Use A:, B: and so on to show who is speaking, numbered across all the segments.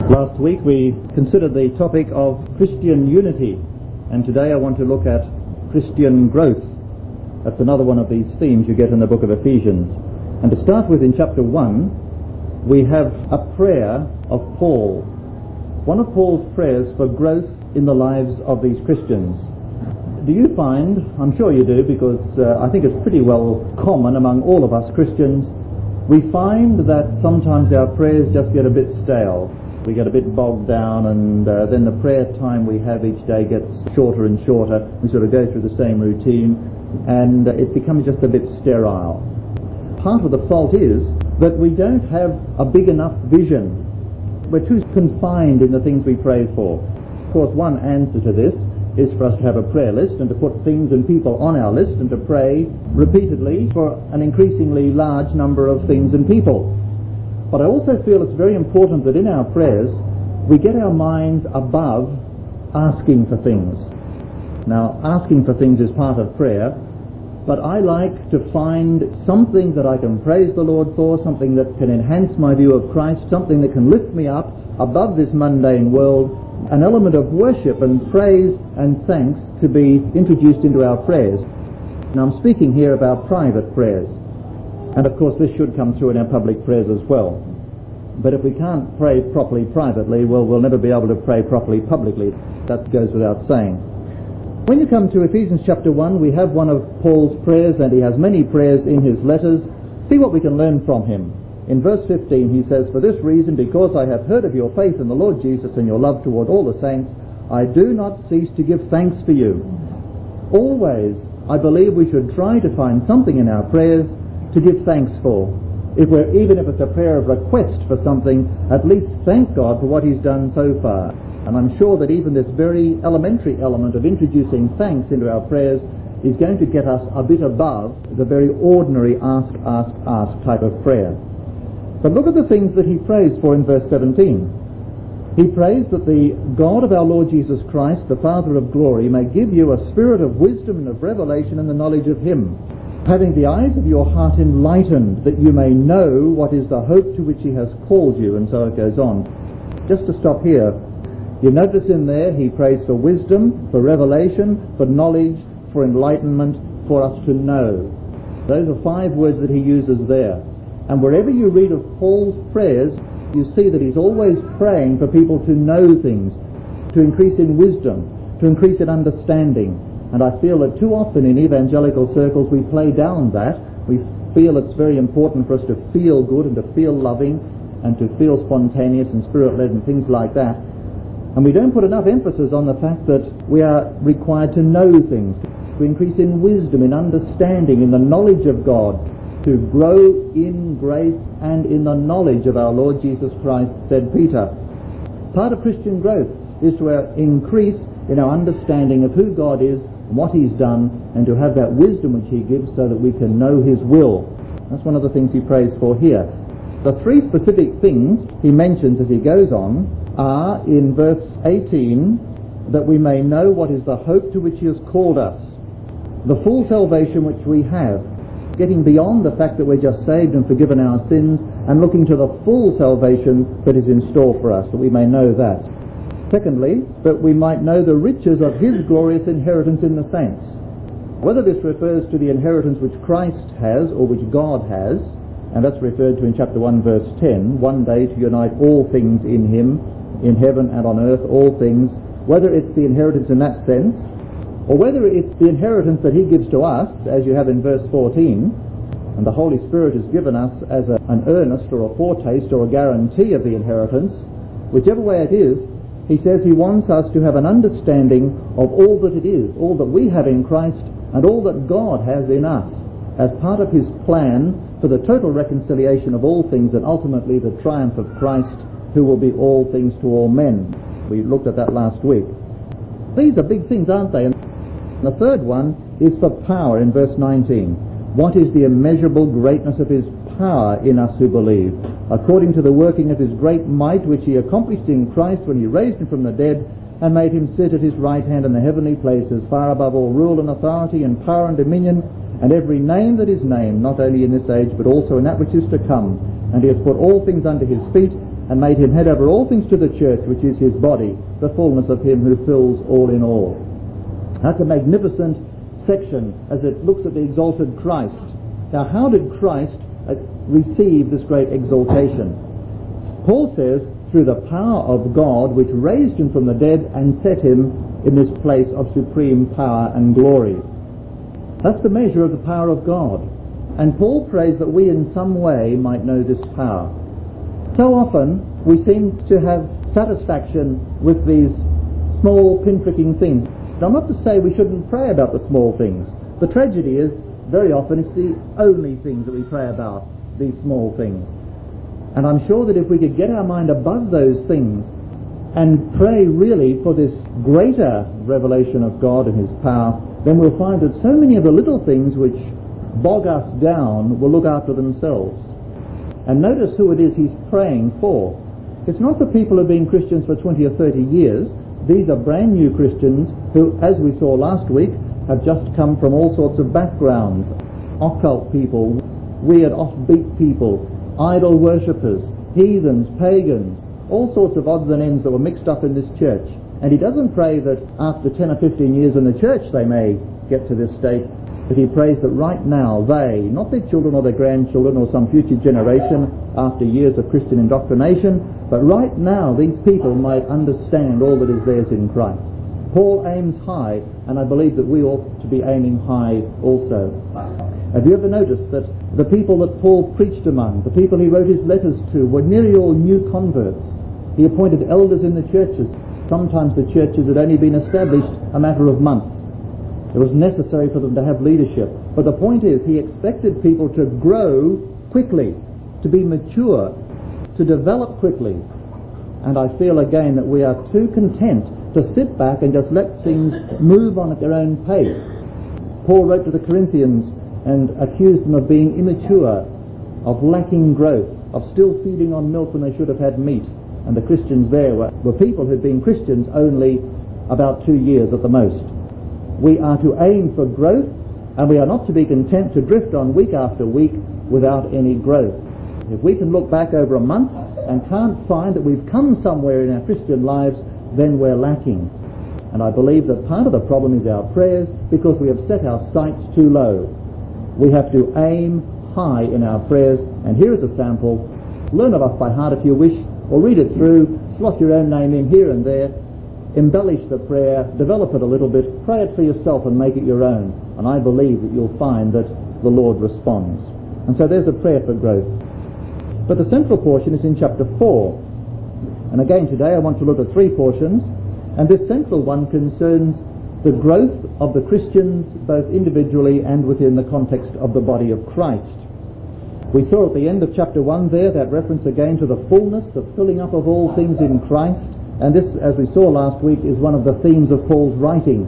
A: Last week we considered the topic of Christian unity, and today I want to look at Christian growth. That's another one of these themes you get in the book of Ephesians. And to start with, in chapter 1, we have a prayer of Paul. One of Paul's prayers for growth in the lives of these Christians. Do you find, I'm sure you do, because I think it's pretty well common among all of us Christians, we find that sometimes our prayers just get a bit stale. We get a bit bogged down, and then the prayer time we have each day gets shorter and shorter. We sort of go through the same routine, and it becomes just a bit sterile. Part of the fault is that we don't have a big enough vision. We're too confined in the things we pray for. Of course, one answer to this is for us to have a prayer list and to put things and people on our list and to pray repeatedly for an increasingly large number of things and people. But I also feel it's very important that in our prayers we get our minds above asking for things. Now, asking for things is part of prayer, but I like to find something that I can praise the Lord for, something that can enhance my view of Christ, something that can lift me up above this mundane world, an element of worship and praise and thanks to be introduced into our prayers. Now, I'm speaking here about private prayers. And of course this should come through in our public prayers as well. But if we can't pray properly privately, well, we'll never be able to pray properly publicly. That goes without saying. When you come to Ephesians chapter 1, we have one of Paul's prayers, and he has many prayers in his letters. See what we can learn from him. In verse 15 he says, "For this reason, because I have heard of your faith in the Lord Jesus and your love toward all the saints, I do not cease to give thanks for you." Always, I believe we should try to find something in our prayers to give thanks for. Even if it's a prayer of request for something, at least thank God for what he's done so far. And I'm sure that even this very elementary element of introducing thanks into our prayers is going to get us a bit above the very ordinary ask type of prayer. But look at the things that he prays for in verse 17. He prays that the God of our Lord Jesus Christ, the Father of glory, may give you a spirit of wisdom and of revelation in the knowledge of him, having the eyes of your heart enlightened, that you may know what is the hope to which he has called you, and so it goes on. Just to stop here, you notice in there he prays for wisdom, for revelation, for knowledge, for enlightenment, for us to know. Those are 5 words that he uses there. And wherever you read of Paul's prayers, you see that he's always praying for people to know things, to increase in wisdom, to increase in understanding. And I feel that too often in evangelical circles we play down that. We feel it's very important for us to feel good and to feel loving and to feel spontaneous and spirit-led and things like that. And we don't put enough emphasis on the fact that we are required to know things, to increase in wisdom, in understanding, in the knowledge of God, to grow in grace and in the knowledge of our Lord Jesus Christ, said Peter. Part of Christian growth is to increase in our understanding of who God is and what he's done, and to have that wisdom which he gives so that we can know his will. That's one of the things he prays for here. The 3 specific things he mentions as he goes on are in verse 18, that we may know what is the hope to which he has called us, the full salvation which we have, getting beyond the fact that we're just saved and forgiven our sins and looking to the full salvation that is in store for us, that we may know that. Secondly, that we might know the riches of his glorious inheritance in the saints. Whether this refers to the inheritance which Christ has or which God has, and that's referred to in chapter 1 verse 10, one day to unite all things in him, in heaven and on earth, all things, whether it's the inheritance in that sense, or whether it's the inheritance that he gives to us, as you have in verse 14, and the Holy Spirit is given us as an earnest or a foretaste or a guarantee of the inheritance, whichever way it is, he says he wants us to have an understanding of all that it is, all that we have in Christ, and all that God has in us, as part of his plan for the total reconciliation of all things and ultimately the triumph of Christ, who will be all things to all men. We looked at that last week. These are big things, aren't they? And the third one is for power in verse 19. What is the immeasurable greatness of his power in us who believe, according to the working of his great might, which he accomplished in Christ when he raised him from the dead and made him sit at his right hand in the heavenly places, far above all rule and authority and power and dominion, and every name that is named, not only in this age but also in that which is to come. And he has put all things under his feet, and made him head over all things to the church, which is his body, the fullness of him who fills all in all. That's a magnificent section as it looks at the exalted Christ. Now, how did Christ receive this great exaltation? Paul says, through the power of God which raised him from the dead and set him in this place of supreme power and glory. That's the measure of the power of God. And Paul prays that we in some way might know this power. So often we seem to have satisfaction with these small pinpricking things. Now, not to say we shouldn't pray about the small things. The tragedy is, very often it's the only things that we pray about, these small things. And I'm sure that if we could get our mind above those things and pray really for this greater revelation of God and his power, then we'll find that so many of the little things which bog us down will look after themselves. And notice who it is he's praying for. It's not the people who have been Christians for 20 or 30 years. These are brand new Christians who, as we saw last week, have just come from all sorts of backgrounds. Occult people, weird offbeat people, idol worshippers, heathens, pagans, all sorts of odds and ends that were mixed up in this church. And he doesn't pray that after 10 or 15 years in the church they may get to this state, but he prays that right now they, not their children or their grandchildren or some future generation after years of Christian indoctrination, but right now these people might understand all that is theirs in Christ. Paul aims high, and I believe that we ought to be aiming high also. Have you ever noticed that the people that Paul preached among, the people he wrote his letters to, were nearly all new converts? He appointed elders in the churches. Sometimes the churches had only been established a matter of months. It was necessary for them to have leadership. But the point is, he expected people to grow quickly, to be mature, to develop quickly. And I feel again that we are too content to sit back and just let things move on at their own pace. Paul wrote to the Corinthians and accused them of being immature, of lacking growth, of still feeding on milk when they should have had meat. And the Christians there were people who had been Christians only about 2 years at the most. We are to aim for growth, and we are not to be content to drift on week after week without any growth. If we can look back over a month and can't find that we've come somewhere in our Christian lives, then we're lacking. And I believe that part of the problem is our prayers, because we have set our sights too low. We have to aim high in our prayers, and here is a sample. Learn it off by heart if you wish, or read it through, slot your own name in here and there, embellish the prayer, develop it a little bit, pray it for yourself and make it your own. And I believe that you'll find that the Lord responds. And so there's a prayer for growth. But the central portion is in chapter 4. And again today I want to look at 3 portions, and this central one concerns the growth of the Christians both individually and within the context of the body of Christ. We saw at the end of chapter 1 there that reference again to the fullness, the filling up of all things in Christ. And this, as we saw last week, is one of the themes of Paul's writing.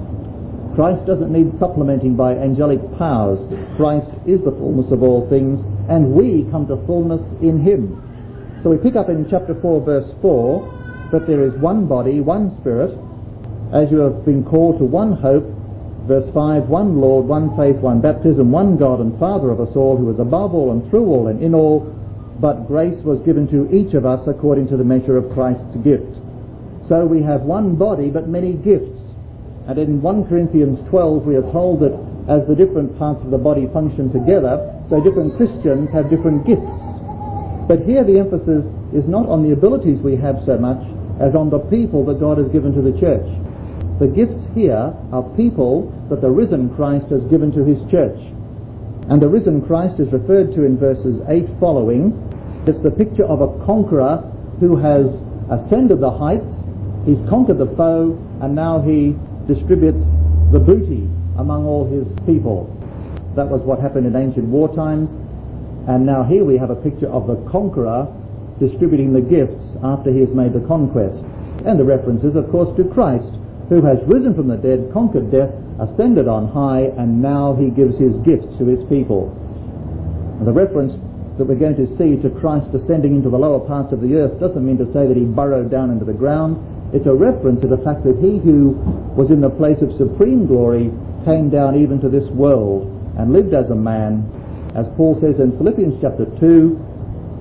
A: Christ doesn't need supplementing by angelic powers. Christ is the fullness of all things, and we come to fullness in him. So we pick up in chapter 4, verse 4, that there is one body, one Spirit, as you have been called to one hope. Verse 5, one Lord, one faith, one baptism, one God and Father of us all, who is above all and through all and in all, but grace was given to each of us according to the measure of Christ's gift. So we have one body but many gifts. And in 1 Corinthians 12 we are told that as the different parts of the body function together, so different Christians have different gifts. But here the emphasis is not on the abilities we have so much as on the people that God has given to the church. The gifts here are people that the risen Christ has given to his church. And the risen Christ is referred to in verses 8 following. It's the picture of a conqueror who has ascended the heights. He's conquered the foe, and now he distributes the booty among all his people. That was what happened in ancient war times. And now here we have a picture of the conqueror distributing the gifts after he has made the conquest. And the reference is, of course, to Christ, who has risen from the dead, conquered death, ascended on high, and now he gives his gifts to his people. And the reference that we're going to see to Christ ascending into the lower parts of the earth doesn't mean to say that he burrowed down into the ground. It's a reference to the fact that he who was in the place of supreme glory came down even to this world and lived as a man. As Paul says in Philippians chapter 2,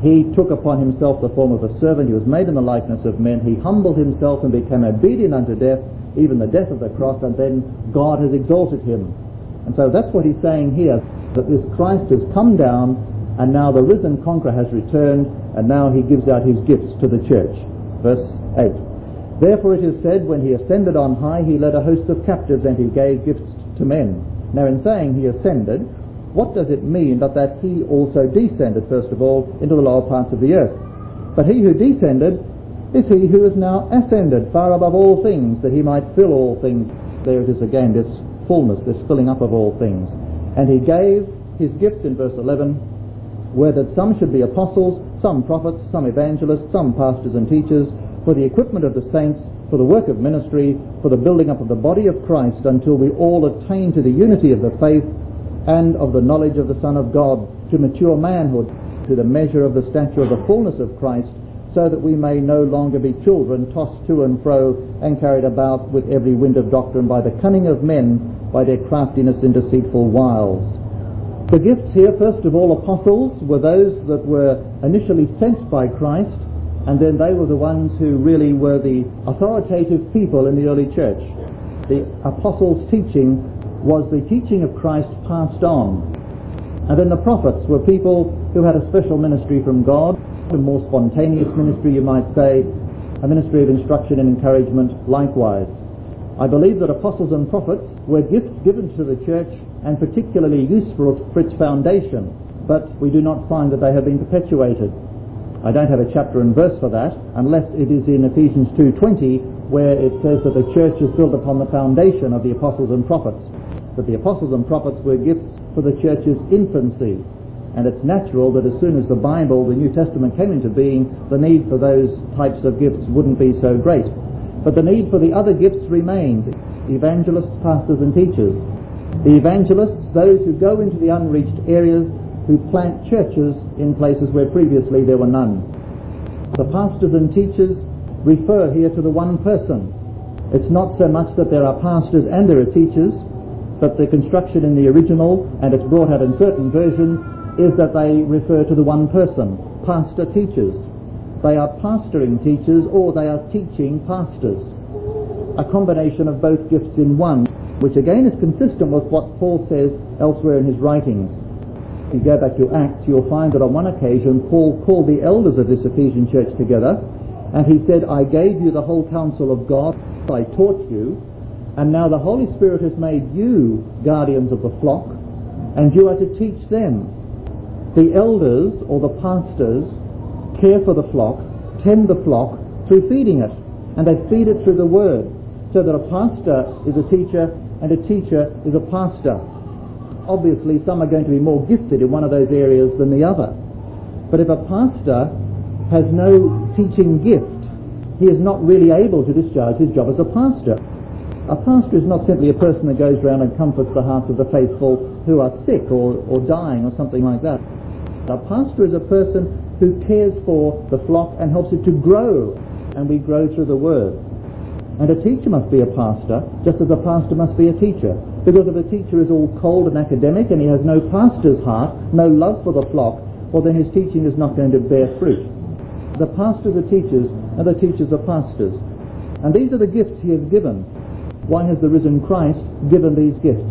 A: He took upon himself the form of a servant. He was made in the likeness of men. He humbled himself and became obedient unto death, even the death of the cross, and then God has exalted him. And so that's what he's saying here, that this Christ has come down, and now the risen conqueror has returned, and now he gives out his gifts to the church. Verse 8. Therefore it is said, when he ascended on high, he led a host of captives, and he gave gifts to men. Now in saying he ascended, what does it mean but that he also descended, first of all, into the lower parts of the earth? But he who descended is he who is now ascended far above all things, that he might fill all things. There it is again, this fullness, this filling up of all things. And he gave his gifts in verse 11, were that some should be apostles, some prophets, some evangelists, some pastors and teachers, for the equipment of the saints, for the work of ministry, for the building up of the body of Christ, until we all attain to the unity of the faith and of the knowledge of the Son of God, to mature manhood, to the measure of the stature of the fullness of Christ, so that we may no longer be children, tossed to and fro, and carried about with every wind of doctrine by the cunning of men, by their craftiness in deceitful wiles. The gifts here, first of all, apostles, were those that were initially sent by Christ, and then they were the ones who really were the authoritative people in the early church. The apostles' teaching was the teaching of Christ passed on. And then the prophets were people who had a special ministry from God, a more spontaneous ministry, you might say, a ministry of instruction and encouragement likewise. I believe that apostles and prophets were gifts given to the church and particularly useful for its foundation, but we do not find that they have been perpetuated. I don't have a chapter and verse for that, unless it is in Ephesians 2:20, where it says that the church is built upon the foundation of the apostles and prophets. That the apostles and prophets were gifts for the church's infancy, and it's natural that as soon as the Bible, the New Testament, came into being, the need for those types of gifts wouldn't be so great. But the need for the other gifts remains: evangelists, pastors and teachers. The evangelists, those who go into the unreached areas, who plant churches in places where previously there were none. The pastors and teachers refer here to the one person. It's not so much that there are pastors and there are teachers, but the construction in the original, and it's brought out in certain versions, is that they refer to the one person, pastor-teachers. They are pastoring teachers, or they are teaching pastors. A combination of both gifts in one, which again is consistent with what Paul says elsewhere in his writings. If you go back to Acts, you'll find that on one occasion Paul called the elders of this Ephesian church together, and he said, I gave you the whole counsel of God, I taught you, and now the Holy Spirit has made you guardians of the flock, and you are to teach them. The elders, or the pastors, care for the flock, tend the flock through feeding it, and they feed it through the Word, so that a pastor is a teacher and a teacher is a pastor. Obviously, some are going to be more gifted in one of those areas than the other. But if a pastor has no teaching gift, he is not really able to discharge his job as a pastor. A pastor is not simply a person that goes around and comforts the hearts of the faithful who are sick or dying or something like that. A pastor is a person who cares for the flock and helps it to grow, and we grow through the Word. And a teacher must be a pastor, just as a pastor must be a teacher. Because if a teacher is all cold and academic and he has no pastor's heart, no love for the flock, well then his teaching is not going to bear fruit. The pastors are teachers and the teachers are pastors. And these are the gifts he has given. Why has the risen Christ given these gifts?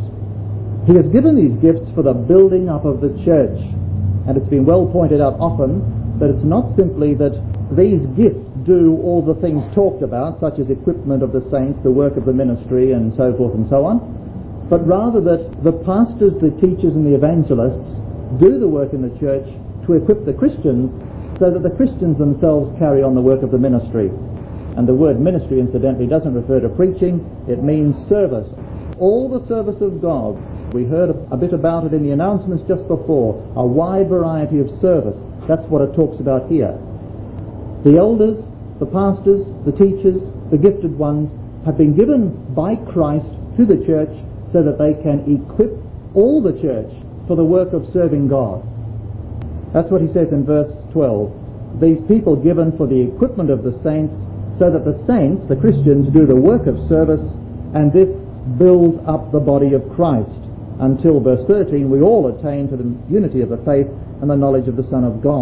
A: He has given these gifts for the building up of the church. And it's been well pointed out often that it's not simply that these gifts do all the things talked about, such as equipment of the saints, the work of the ministry, and so forth and so on, but rather that the pastors, the teachers, and the evangelists do the work in the church to equip the Christians so that the Christians themselves carry on the work of the ministry. And the word ministry, incidentally, doesn't refer to preaching, it means service. All the service of God. We heard a bit about it in the announcements just before, a wide variety of service. That's what it talks about here. The elders, the pastors, the teachers, the gifted ones have been given by Christ to the church so that they can equip all the church for the work of serving God. That's what he says in verse 12. These people given for the equipment of the saints, so that the saints, the Christians, do the work of service, and this builds up the body of Christ, until, verse 13, we all attain to the unity of the faith and the knowledge of the Son of God,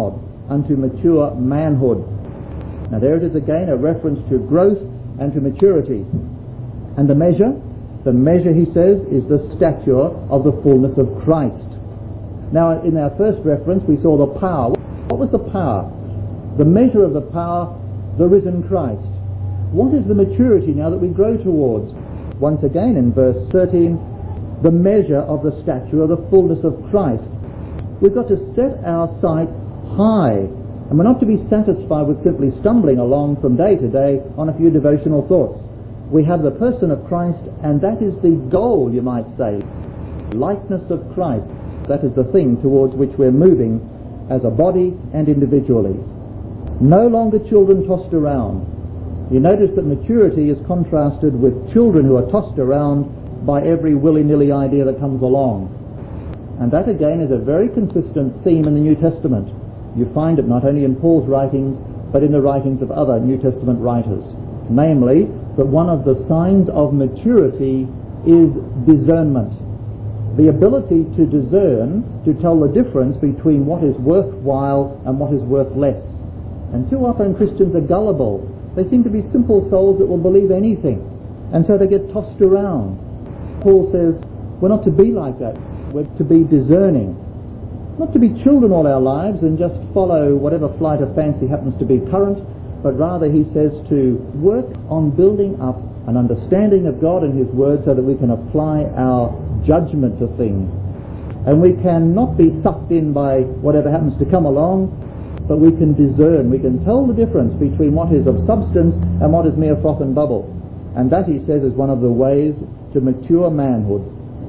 A: unto mature manhood. Now there it is again, a reference to growth and to maturity. And the measure, he says, is the stature of the fullness of Christ. Now in our first reference we saw the power. What was the power? The measure of the power, the risen Christ. What is the maturity now that we grow towards? Once again in verse 13, the measure of the stature of the fullness of Christ. We've got to set our sights high, and we're not to be satisfied with simply stumbling along from day to day on a few devotional thoughts. We have the person of Christ, and that is the goal, you might say. Likeness of Christ. That is the thing towards which we're moving as a body and individually. No longer children tossed around. You notice that maturity is contrasted with children who are tossed around by every willy-nilly idea that comes along. And that again is a very consistent theme in the New Testament. You find it not only in Paul's writings, but in the writings of other New Testament writers. Namely, that one of the signs of maturity is discernment. The ability to discern, to tell the difference between what is worthwhile and what is worth less. And too often Christians are gullible. They seem to be simple souls that will believe anything. And so they get tossed around. Paul says, we're not to be like that. We're to be discerning. Not to be children all our lives and just follow whatever flight of fancy happens to be current, but rather, he says, to work on building up an understanding of God and His Word so that we can apply our judgment to things. And we can not be sucked in by whatever happens to come along, but we can discern. We can tell the difference between what is of substance and what is mere froth and bubble. And that, he says, is one of the ways to mature manhood.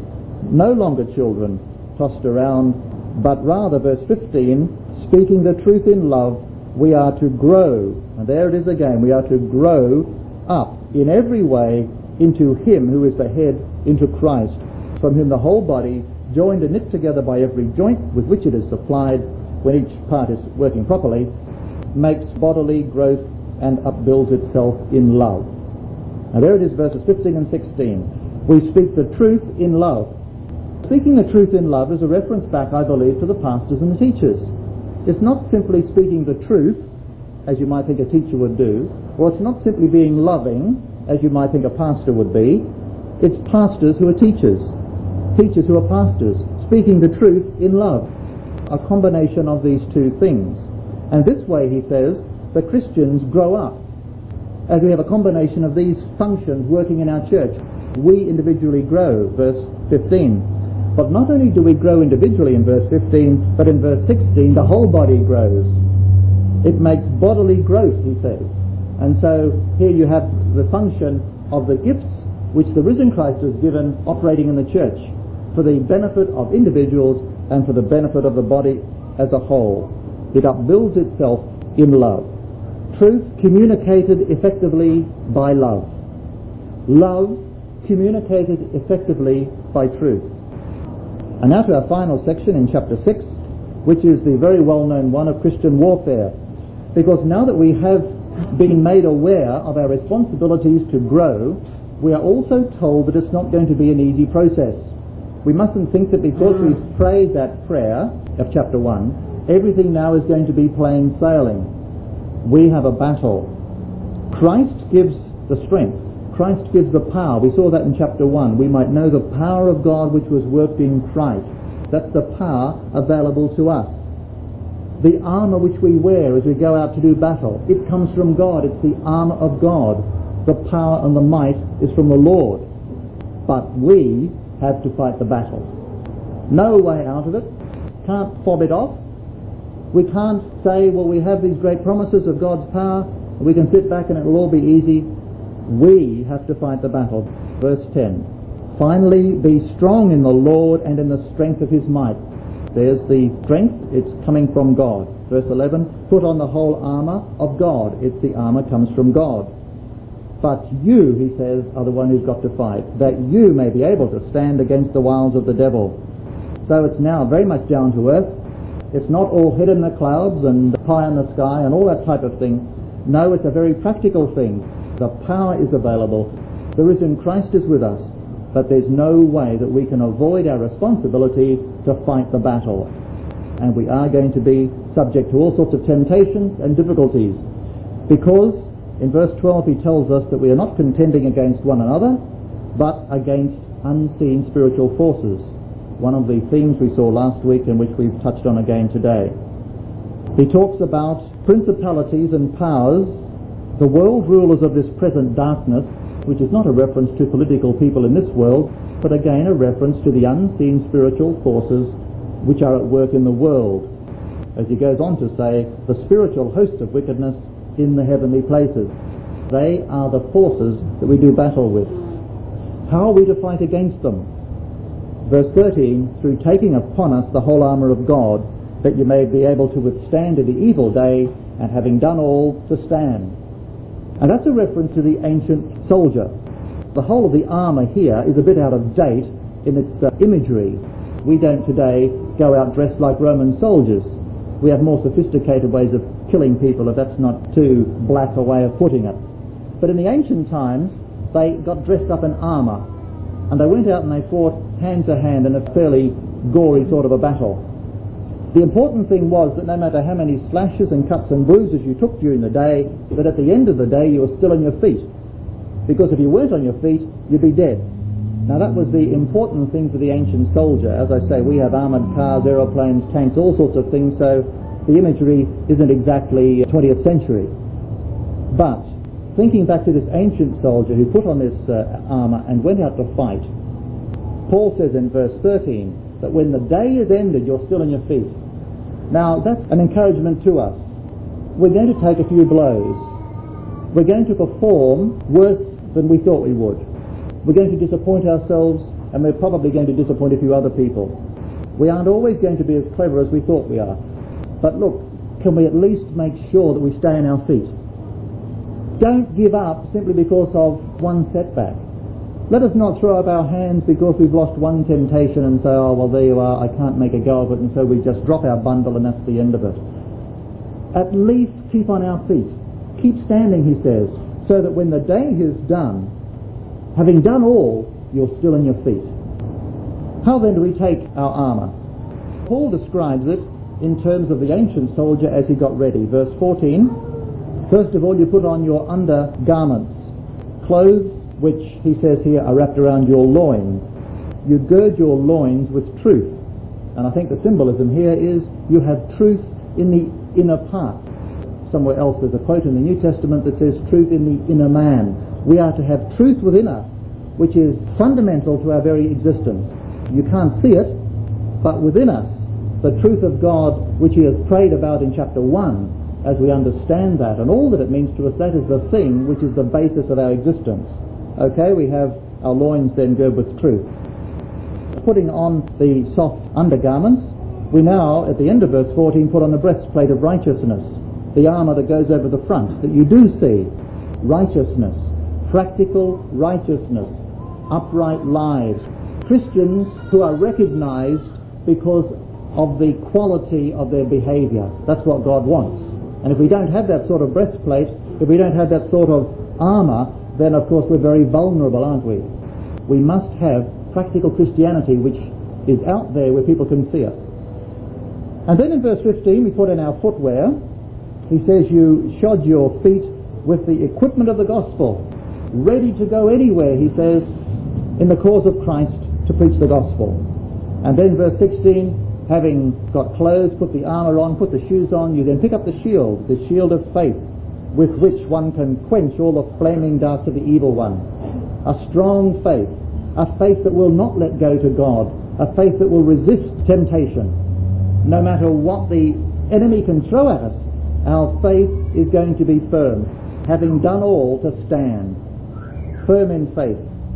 A: No longer children tossed around, but rather, verse 15, speaking the truth in love, we are to grow. And there it is again, we are to grow up in every way into Him who is the head, into Christ, from whom the whole body, joined and knit together by every joint with which it is supplied, when each part is working properly, makes bodily growth and upbuilds itself in love. Now there it is, verses 15 and 16. We speak the truth in love. Speaking the truth in love is a reference back, I believe, to the pastors and the teachers. It's not simply speaking the truth, as you might think a teacher would do, or it's not simply being loving, as you might think a pastor would be. It's pastors who are teachers, teachers who are pastors, speaking the truth in love. A combination of these two things. And this way, he says, the Christians grow up. As we have a combination of these functions working in our church, we individually grow, verse 15. But not only do we grow individually in verse 15, but in verse 16 the whole body grows. It makes bodily growth, he says. And so here you have the function of the gifts which the risen Christ has given operating in the church for the benefit of individuals and for the benefit of the body as a whole. It upbuilds itself in love. Truth communicated effectively by love. Love communicated effectively by truth. And now to our final section in chapter 6, which is the very well-known one of Christian warfare. Because now that we have been made aware of our responsibilities to grow, we are also told that it's not going to be an easy process. We mustn't think that because we've prayed that prayer of chapter 1, everything now is going to be plain sailing. We have a battle. Christ gives the strength. Christ gives the power. We saw that in chapter 1. We might know the power of God which was worked in Christ. That's the power available to us. The armour which we wear as we go out to do battle, it comes from God. It's the armour of God. The power and the might is from the Lord. But we have to fight the battle. No way out of it. Can't fob it off. We can't say, well, we have these great promises of God's power, and we can sit back and it will all be easy. We have to fight the battle. Verse 10. Finally, be strong in the Lord and in the strength of His might. There's the strength. It's coming from God. Verse 11. Put on the whole armour of God. It's the armour comes from God. But you, he says, are the one who's got to fight, that you may be able to stand against the wiles of the devil. So it's now very much down to earth. It's not all head in the clouds and pie in the sky and all that type of thing. No, it's a very practical thing. The power is available. The risen Christ is with us. But there's no way that we can avoid our responsibility to fight the battle. And we are going to be subject to all sorts of temptations and difficulties, because in verse 12 he tells us that we are not contending against one another, but against unseen spiritual forces. One of the themes we saw last week and which we've touched on again today. He talks about principalities and powers, the world rulers of this present darkness, which is not a reference to political people in this world, but again a reference to the unseen spiritual forces which are at work in the world. As he goes on to say, the spiritual hosts of wickedness in the heavenly places. They are the forces that we do battle with. How are we to fight against them? Verse 13, through taking upon us the whole armour of God, that you may be able to withstand in the evil day, and having done all, to stand. And that's a reference to the ancient soldier. The whole of the armour here is a bit out of date in its imagery. We don't today go out dressed like Roman soldiers. We have more sophisticated ways of killing people, if that's not too black a way of putting it. But in the ancient times, they got dressed up in armour, and they went out and they fought hand to hand in a fairly gory sort of a battle. The important thing was that no matter how many slashes and cuts and bruises you took during the day, that at the end of the day you were still on your feet. Because if you weren't on your feet, you'd be dead. Now that was the important thing for the ancient soldier. As I say, we have armoured cars, aeroplanes, tanks, all sorts of things, so the imagery isn't exactly 20th century. But thinking back to this ancient soldier who put on this armour and went out to fight, Paul says in verse 13 that when the day is ended, you're still on your feet. Now that's an encouragement to us. We're going to take a few blows. We're going to perform worse than we thought we would. We're going to disappoint ourselves, and we're probably going to disappoint a few other people. We aren't always going to be as clever as we thought we are. But look, can we at least make sure that we stay on our feet? Don't give up simply because of one setback. Let us not throw up our hands because we've lost one temptation and say, oh, well, there you are, I can't make a go of it, and so we just drop our bundle and that's the end of it. At least keep on our feet. Keep standing, he says, so that when the day is done, having done all, you're still on your feet. How then do we take our armour? Paul describes it in terms of the ancient soldier as he got ready. Verse 14, first of all you put on your undergarments, clothes which, he says here, are wrapped around your loins. You gird your loins with truth. And I think the symbolism here is you have truth in the inner part. Somewhere else there's a quote in the New Testament that says truth in the inner man. We are to have truth within us, which is fundamental to our very existence. You can't see it, but within us, the truth of God, which he has prayed about in chapter 1, as we understand that, and all that it means to us, that is the thing which is the basis of our existence. Okay, we have our loins then girded with truth. Putting on the soft undergarments, we now, at the end of verse 14, put on the breastplate of righteousness, the armour that goes over the front, that you do see. Righteousness, practical righteousness, upright lives. Christians who are recognized because of the quality of their behaviour. That's what God wants. And if we don't have that sort of breastplate, if we don't have that sort of armour, then of course we're very vulnerable, aren't we? We must have practical Christianity which is out there where people can see it. And then in verse 15 we put in our footwear. He says you shod your feet with the equipment of the gospel, ready to go anywhere, he says, in the cause of Christ to preach the gospel. And then verse 16, having got clothes, put the armour on, put the shoes on, you then pick up the shield of faith, with which one can quench all the flaming darts of the evil one. A strong faith, a faith that will not let go to God, a faith that will resist temptation. No matter what the enemy can throw at us, our faith is going to be firm, having done all to stand, firm in faith.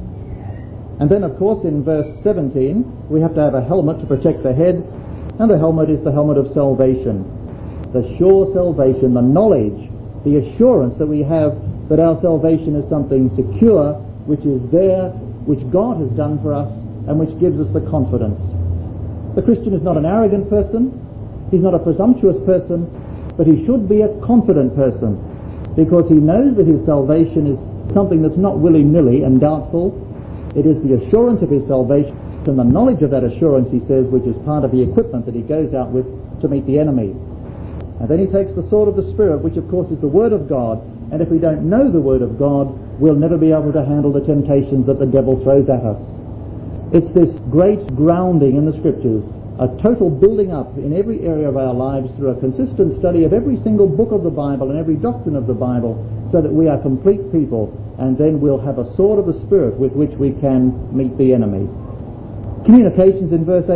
A: And then of course in verse 17 we have to have a helmet to protect the head, and the helmet is the helmet of salvation, the sure salvation, the knowledge, the assurance that we have that our salvation is something secure, which is there, which God has done for us, and which gives us the confidence. The Christian is not an arrogant person, he's not a presumptuous person, but he should be a confident person, because he knows that his salvation is something that's not willy-nilly and doubtful. It is the assurance of his salvation and the knowledge of that assurance, he says, which is part of the equipment that he goes out with to meet the enemy. And then he takes the sword of the Spirit, which of course is the Word of God. And if we don't know the Word of God, we'll never be able to handle the temptations that the devil throws at us. It's this great grounding in the Scriptures, a total building up in every area of our lives through a consistent study of every single book of the Bible and every doctrine of the Bible, so that we are complete people, and then we'll have a sword of the Spirit with which we can meet the enemy. Communications in verse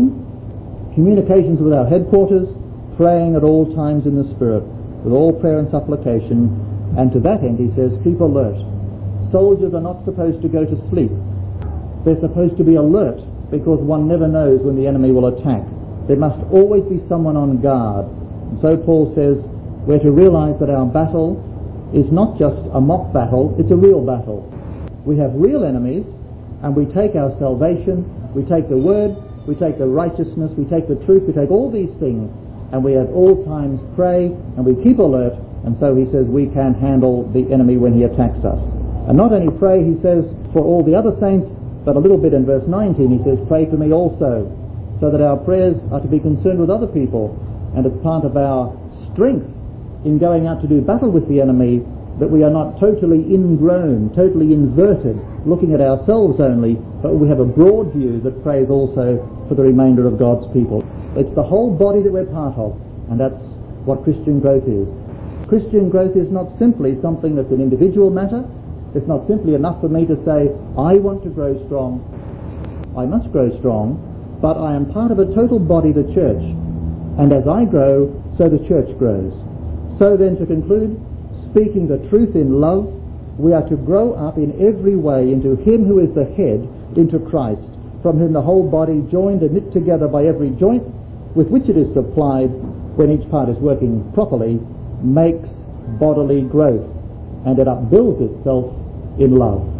A: 18, communications with our headquarters, praying at all times in the Spirit, with all prayer and supplication, and to that end he says, keep alert. Soldiers are not supposed to go to sleep. They're supposed to be alert, because one never knows when the enemy will attack. There must always be someone on guard. And so Paul says we're to realize that our battle is not just a mock battle, it's a real battle. We have real enemies, and we take our salvation, we take the Word, we take the righteousness, we take the truth, we take all these things, and we at all times pray, and we keep alert, and so he says we can handle the enemy when he attacks us. And not only pray, he says, for all the other saints, but a little bit in verse 19 he says, pray for me also, so that our prayers are to be concerned with other people, and it's part of our strength in going out to do battle with the enemy, that we are not totally ingrown, totally inverted, looking at ourselves only, but we have a broad view that prays also for the remainder of God's people. It's the whole body that we're part of, and that's what Christian growth is. Christian growth is not simply something that's an individual matter. It's not simply enough for me to say, I want to grow strong. I must grow strong, but I am part of a total body, the church. And as I grow, so the church grows. So then, to conclude, speaking the truth in love, we are to grow up in every way into Him who is the head, into Christ, from whom the whole body, joined and knit together by every joint with which it is supplied, when each part is working properly, makes bodily growth, and it upbuilds itself in love.